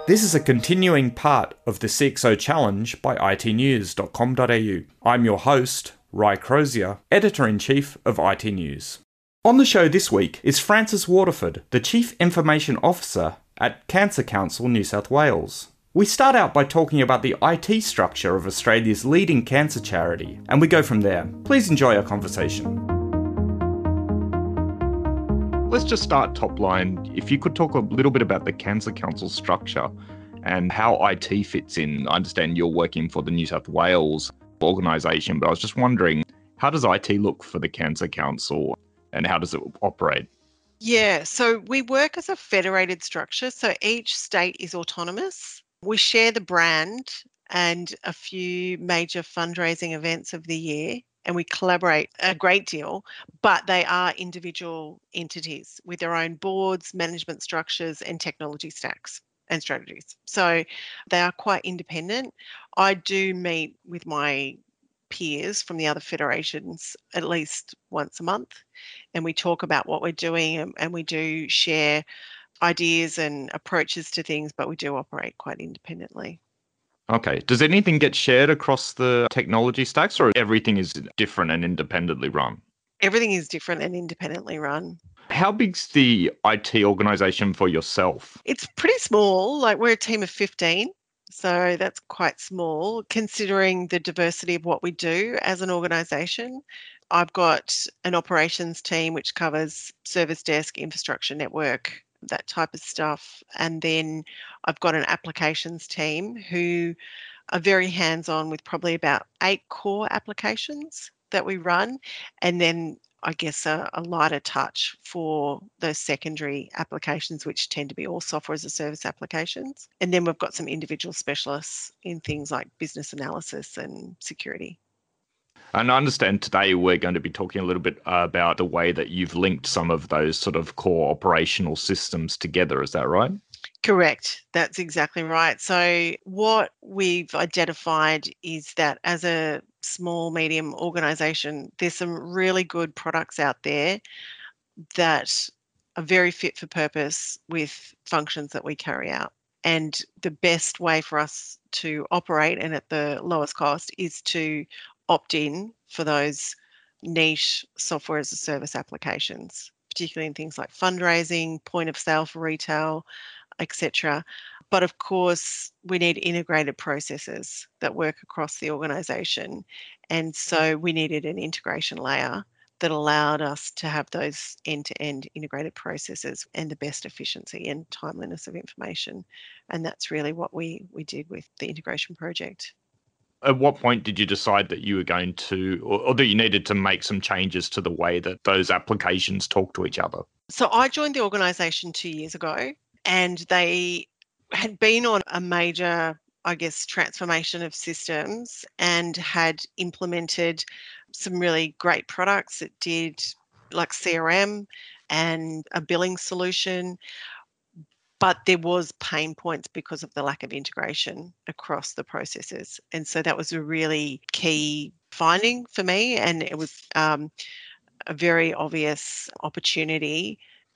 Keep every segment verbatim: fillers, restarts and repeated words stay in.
This is a continuing part of the C X O Challenge by I T news dot com dot a u. I'm your host, Ry Crozier, Editor-in-Chief of I T News. On the show this week is Frances Waterford, the Chief Information Officer at Cancer Council New South Wales. We start out by talking about the I T structure of Australia's leading cancer charity, and we go from there. Please enjoy our conversation. Let's just start top line. If you could talk a little bit about the Cancer Council structure and how I T fits in. I understand you're working for the New South Wales organisation, but I was just wondering, how does I T look for the Cancer Council and how does it operate? Yeah, so we work as a federated structure. So each state is autonomous. We share the brand and a few major fundraising events of the year, and we collaborate a great deal, but they are individual entities with their own boards, management structures, and technology stacks and strategies. So they are quite independent. I do meet with my peers from the other federations at least once a month, and we talk about what we're doing, and, and we do share ideas and approaches to things, but we do operate quite independently. Okay. Does anything get shared across the technology stacks, or everything is different and independently run? Everything is different and independently run. How big's the I T organisation for yourself? It's pretty small. Like, we're a team of fifteen. So that's quite small considering the diversity of what we do as an organisation. I've got an operations team which covers service desk, infrastructure, network, that type of stuff. And then I've got an applications team who are very hands-on with probably about eight core applications that we run. And then I guess a, a lighter touch for those secondary applications, which tend to be all software as a service applications. And then we've got some individual specialists in things like business analysis and security. And I understand today we're going to be talking a little bit about the way that you've linked some of those sort of core operational systems together. Is that right? Correct. That's exactly right. So what we've identified is that as a small, medium organisation, there's some really good products out there that are very fit for purpose with functions that we carry out. And the best way for us to operate and at the lowest cost is to opt in for those niche software as a service applications, particularly in things like fundraising, point of sale for retail, et cetera. But of course, we need integrated processes that work across the organisation. And so we needed an integration layer that allowed us to have those end-to-end integrated processes and the best efficiency and timeliness of information. And that's really what we, we did with the integration project. At what point did you decide that you were going to, or, or that you needed to make some changes to the way that those applications talk to each other? So I joined the organisation two years ago, and they had been on a major, I guess, transformation of systems and had implemented some really great products. It did like C R M and a billing solution, but there was pain points because of the lack of integration across the processes. And so that was a really key finding for me, and it was um, a very obvious opportunity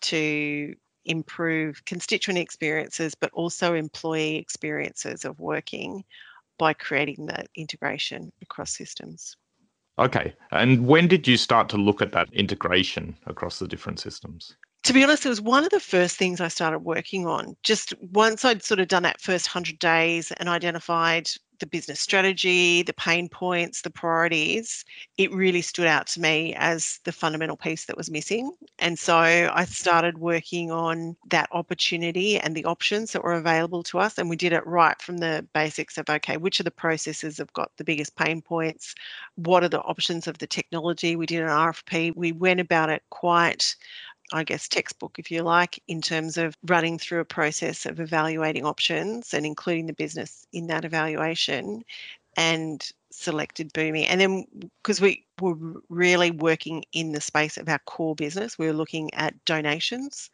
to improve constituent experiences, but also employee experiences of working by creating that integration across systems. Okay. And when did you start to look at that integration across the different systems? To be honest, it was one of the first things I started working on. Just once I'd sort of done that first one hundred days and identified the business strategy, the pain points, the priorities, it really stood out to me as the fundamental piece that was missing. And so I started working on that opportunity and the options that were available to us. And we did it right from the basics of, okay, which of the processes have got the biggest pain points? What are the options of the technology? We did an R F P. We went about it quite, I guess, textbook, if you like, in terms of running through a process of evaluating options and including the business in that evaluation, and selected Boomi. And then because we were really working in the space of our core business, we were looking at donations.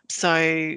So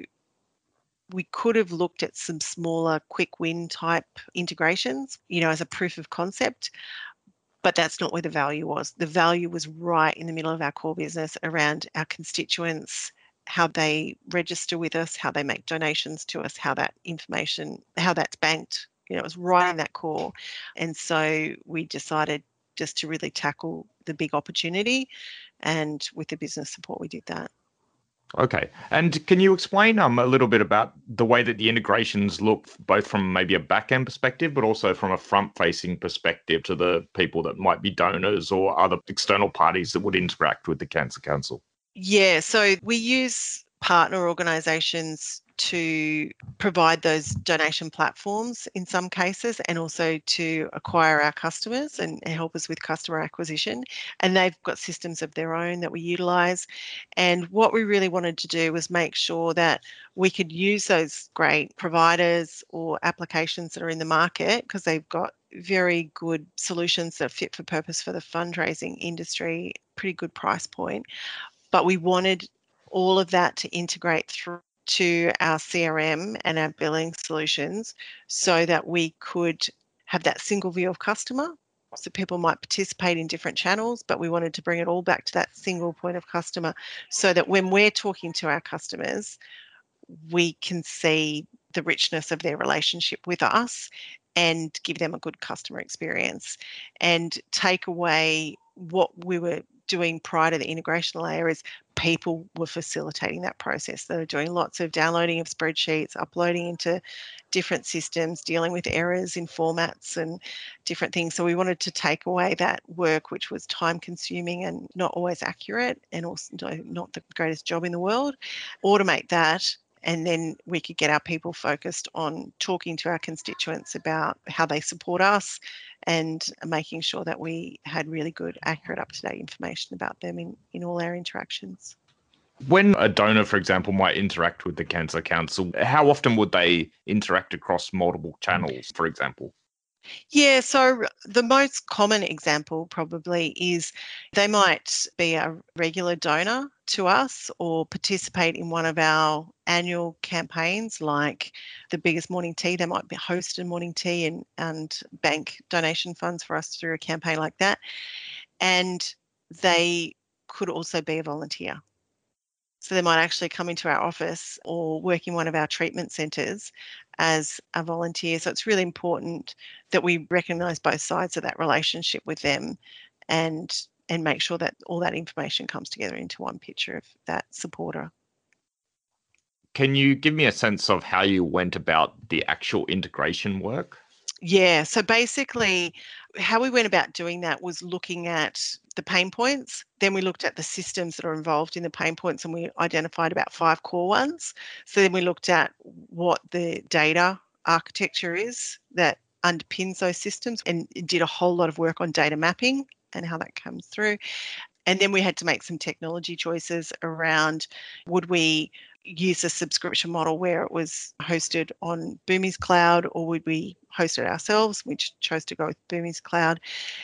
we could have looked at some smaller quick win type integrations, you know, as a proof of concept. But that's not where the value was. The value was right in the middle of our core business around our constituents how they register with us, how they make donations to us, how that information, how that's banked. You know, it was right in that core. And so we decided just to really tackle the big opportunity. And with the business support, we did that. Okay. And can you explain um, a little bit about the way that the integrations look, both from maybe a back-end perspective, but also from a front-facing perspective to the people that might be donors or other external parties that would interact with the Cancer Council? Yeah, so we use partner organisations to provide those donation platforms in some cases, and also to acquire our customers and help us with customer acquisition. And they've got systems of their own that we utilise. And what we really wanted to do was make sure that we could use those great providers or applications that are in the market, because they've got very good solutions that are fit for purpose for the fundraising industry, pretty good price point. But we wanted all of that to integrate through to our C R M and our billing solutions, so that we could have that single view of customer. So people might participate in different channels, but we wanted to bring it all back to that single point of customer, so that when we're talking to our customers, we can see the richness of their relationship with us and give them a good customer experience, and take away what we were doing prior to the integration layer is people were facilitating that process. They were doing lots of downloading of spreadsheets, uploading into different systems, dealing with errors in formats and different things. So we wanted to take away that work, which was time consuming and not always accurate, and also not the greatest job in the world, automate that. And then we could get our people focused on talking to our constituents about how they support us, and making sure that we had really good, accurate, up-to-date information about them in, in all our interactions. When a donor, for example, might interact with the Cancer Council, how often would they interact across multiple channels, for example? Yeah, so the most common example probably is they might be a regular donor to us or participate in one of our annual campaigns, like the Biggest Morning Tea. They might be host a morning tea and, and bank donation funds for us through a campaign like that. And they could also be a volunteer. So they might actually come into our office or work in one of our treatment centres as a volunteer. So it's really important that we recognise both sides of that relationship with them, and and make sure that all that information comes together into one picture of that supporter. Can you give me a sense of how you went about the actual integration work? Yeah, so basically how we went about doing that was looking at the pain points. Then we looked at the systems that are involved in the pain points, and we identified about five core ones. So then we looked at what the data architecture is that underpins those systems, and did a whole lot of work on data mapping and how that comes through. And then we had to make some technology choices around, would we use a subscription model where it was hosted on Boomi's cloud, or would we host it ourselves? We chose to go with Boomi's cloud.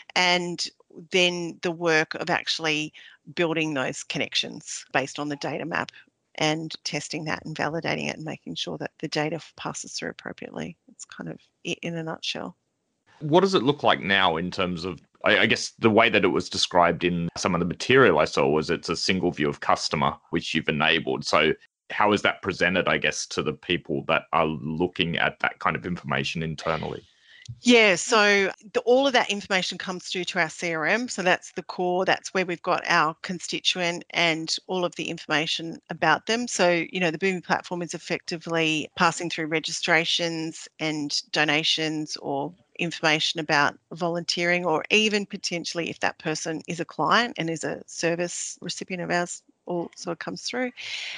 And then the work of actually building those connections based on the data map, and testing that and validating it and making sure that the data passes through appropriately. It's kind of it in a nutshell. What does it look like now in terms of, I, I guess the way that it was described in some of the material I saw was it's a single view of customer, which you've enabled. So how is that presented, I guess, to the people that are looking at that kind of information internally? Yeah, so the, all of that information comes through to our C R M. So that's the core, that's where we've got our constituent and all of the information about them. So, you know, the Boomi platform is effectively passing through registrations and donations, or information about volunteering, or even potentially if that person is a client and is a service recipient of ours, also comes through.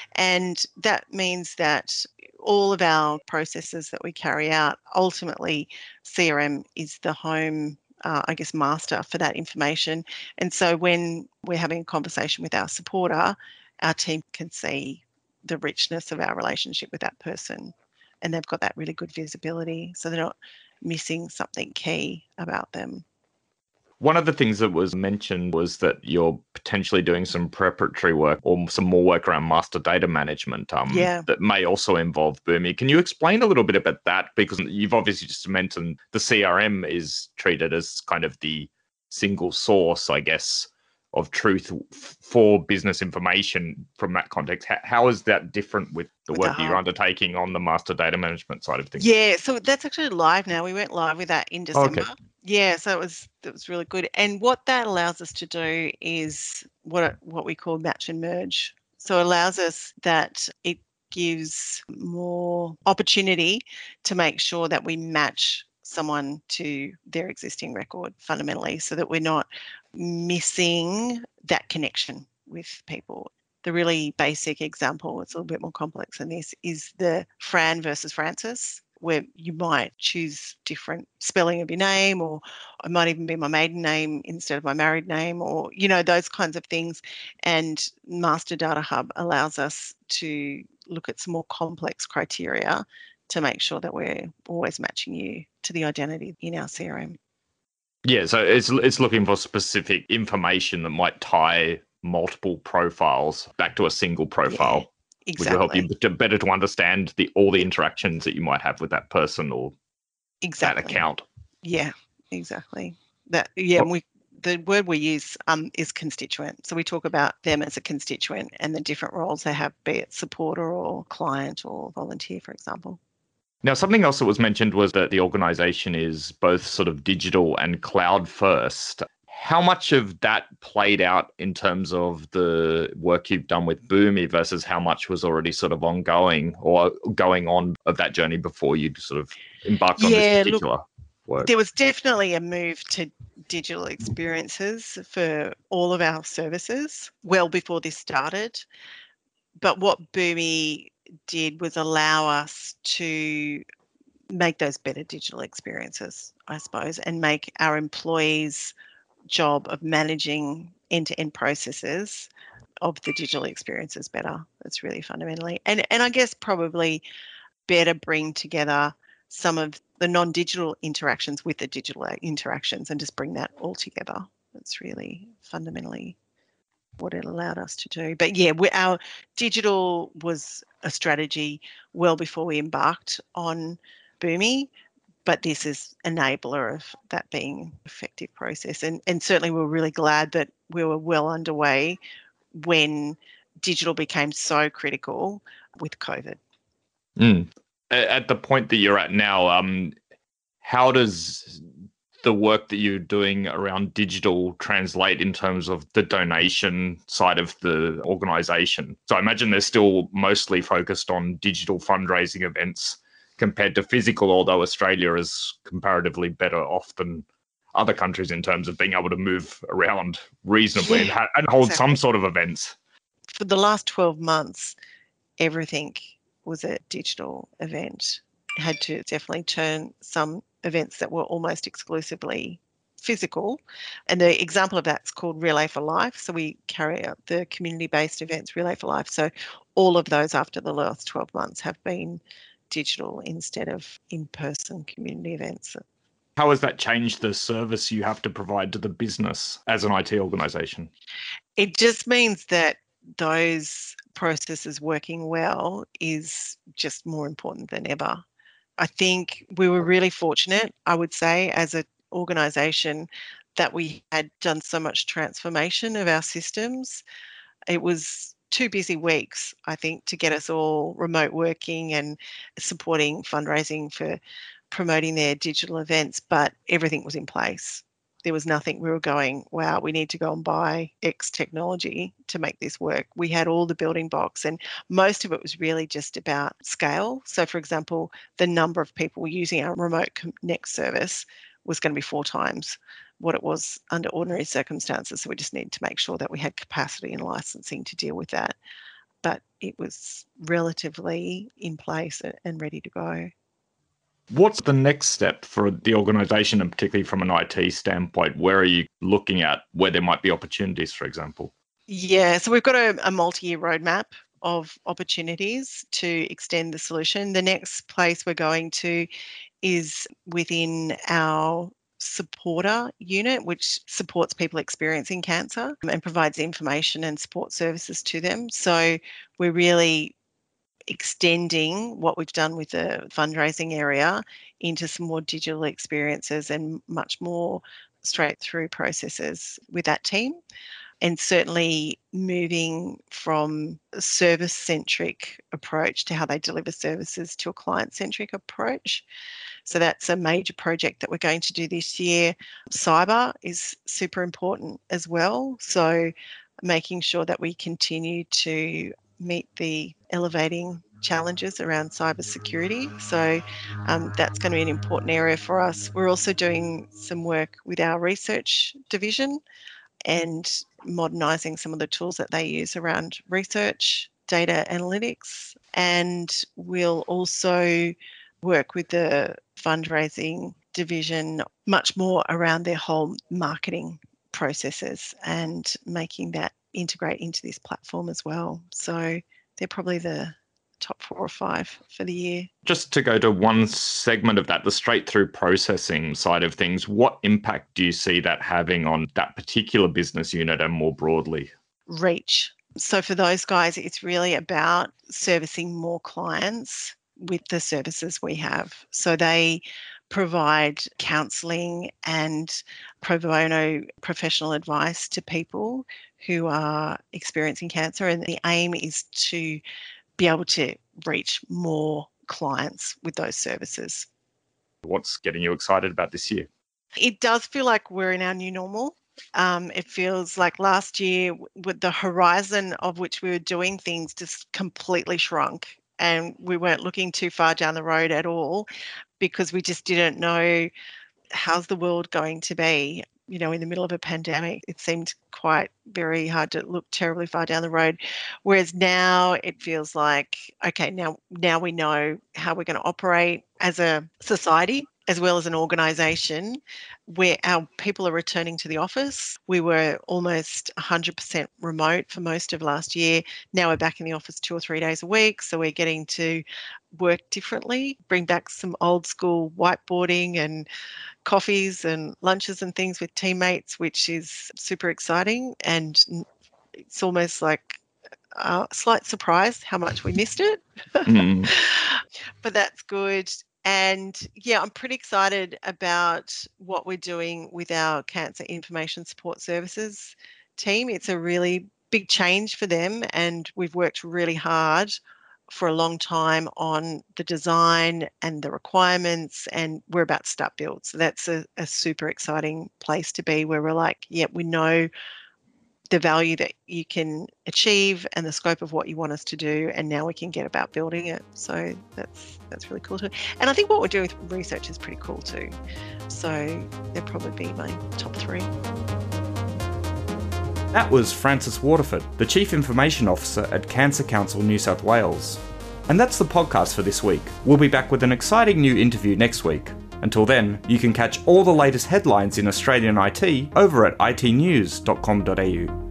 And that means that all of our processes that we carry out, ultimately C R M is the home, uh, I guess, master for that information. And so when we're having a conversation with our supporter, our team can see the richness of our relationship with that person, and they've got that really good visibility, so they're not missing something key about them. One of the things that was mentioned was that you're potentially doing some preparatory work or some more work around master data management um, Yeah. that may also involve Boomi. Can you explain a little bit about that? Because you've obviously just mentioned the C R M is treated as kind of the single source, I guess, of truth f- for business information from that context. How, how is that different with the With the work that you're hub. undertaking on the master data management side of things? Yeah, so that's actually live now. We went live with that in December. Okay. Yeah, so it was it was really good. And what that allows us to do is what what we call match and merge. So it allows us that it gives more opportunity to make sure that we match someone to their existing record fundamentally, so that we're not missing that connection with people. The really basic example, it's a little bit more complex than this, is the Fran versus Francis, where you might choose different spelling of your name, or it might even be my maiden name instead of my married name, or, you know, those kinds of things. And Master Data Hub allows us to look at some more complex criteria to make sure that we're always matching you to the identity in our C R M. Yeah, so it's it's looking for specific information that might tie multiple profiles back to a single profile, Yeah, which will help you exactly. to better to understand the all the interactions that you might have with that person or that Exactly. account. Yeah, exactly. That yeah, and Well, we the word we use um, is constituent. So we talk about them as a constituent and the different roles they have, be it supporter or client or volunteer, for example. now, something else that was mentioned was that the organization is both sort of digital and cloud first. How much of that played out in terms of the work you've done with Boomi versus how much was already sort of ongoing or going on of that journey before you sort of embarked on this Yeah, look, particular work? there was definitely a move to digital experiences for all of our services well before this started. But what Boomi did was allow us to make those better digital experiences, I suppose, and make our employees' job of managing end-to-end processes of the digital experiences better. That's really fundamentally. And and I guess probably better bring together some of the non-digital interactions with the digital interactions and just bring that all together. That's really fundamentally what it allowed us to do. But yeah, we, our digital was a strategy well before we embarked on Boomi, but this is enabler of that being an effective process. And, and certainly we're really glad that we were well underway when digital became so critical with COVID. Mm. At the point that you're at now, um, how does the work that you're doing around digital translate in terms of the donation side of the organization? So I imagine they're still mostly focused on digital fundraising events compared to physical, although Australia is comparatively better off than other countries in terms of being able to move around reasonably and, Yeah, ha- and hold some exactly. sort of events. For the last twelve months, everything was a digital event. Had to definitely turn some events that were almost exclusively physical. And the example of that's called Relay for Life. So we carry out the community-based events, Relay for Life. So all of those after the last twelve months have been digital instead of in-person community events. How has that changed the service you have to provide to the business as an I T organization? It just means that those processes working well is just more important than ever. I think we were really fortunate, I would say, as an organisation that we had done so much transformation of our systems. It was two busy weeks, I think, to get us all remote working and supporting fundraising for promoting their digital events, but everything was in place. There was nothing we were going, wow, we need to go and buy X technology to make this work. We had all the building blocks, and most of it was really just about scale. So, for example, the number of people using our remote connect service was going to be four times what it was under ordinary circumstances. So we just needed to make sure that we had capacity and licensing to deal with that. But it was relatively in place and ready to go. What's the next step for the organization, and particularly from an I T standpoint? Where are you looking at where there might be opportunities, for example? Yeah, so we've got a, a multi-year roadmap of opportunities to extend the solution. The next place we're going to is within our supporter unit, which supports people experiencing cancer and provides information and support services to them. So we're really extending what we've done with the fundraising area into some more digital experiences and much more straight through processes with that team. and certainly moving from a service-centric approach to how they deliver services to a client-centric approach. So that's a major project that we're going to do this year. Cyber is super important as well. So making sure that we continue to meet the elevating challenges around cybersecurity. So um, that's going to be an important area for us. We're also doing some work with our research division and modernising some of the tools that they use around research, data analytics, and we'll also work with the fundraising division much more around their whole marketing processes and making that integrate into this platform as well. So they're probably the top four or five for the year. Just to go to one segment of that, the straight through processing side of things, what impact do you see that having on that particular business unit and more broadly? Reach. So for those guys, it's really about servicing more clients with the services we have. So they provide counselling and pro bono professional advice to people who are experiencing cancer. And the aim is to be able to reach more clients with those services. What's getting you excited about this year? It does feel like we're in our new normal. Um, it feels like last year, with the horizon of which we were doing things just completely shrunk, and we weren't looking too far down the road at all because we just didn't know how's the world going to be. You know, in the middle of a pandemic, it seemed quite very hard to look terribly far down the road. Whereas now it feels like, okay, now now we know how we're going to operate as a society as well as an organisation, where our people are returning to the office. We were almost one hundred percent remote for most of last year. Now we're back in the office two or three days a week. So we're getting to work differently, bring back some old school whiteboarding and coffees and lunches and things with teammates, which is super exciting. And it's almost like a slight surprise how much we missed it. Mm. But that's good. And yeah, I'm pretty excited about what we're doing with our Cancer Information Support Services team. It's a really big change for them, and we've worked really hard for a long time on the design and the requirements, and we're about to start build. So that's a, a super exciting place to be, where we're like, yeah, we know the value that you can achieve and the scope of what you want us to do, and now we can get about building it. So that's that's really cool too. And I think what we're doing with research is pretty cool too. So they'll probably be my top three. That was Frances Waterford, the Chief Information Officer at Cancer Council New South Wales. And that's the podcast for this week. We'll be back with an exciting new interview next week. Until then, you can catch all the latest headlines in Australian I T over at I T news dot com dot a u.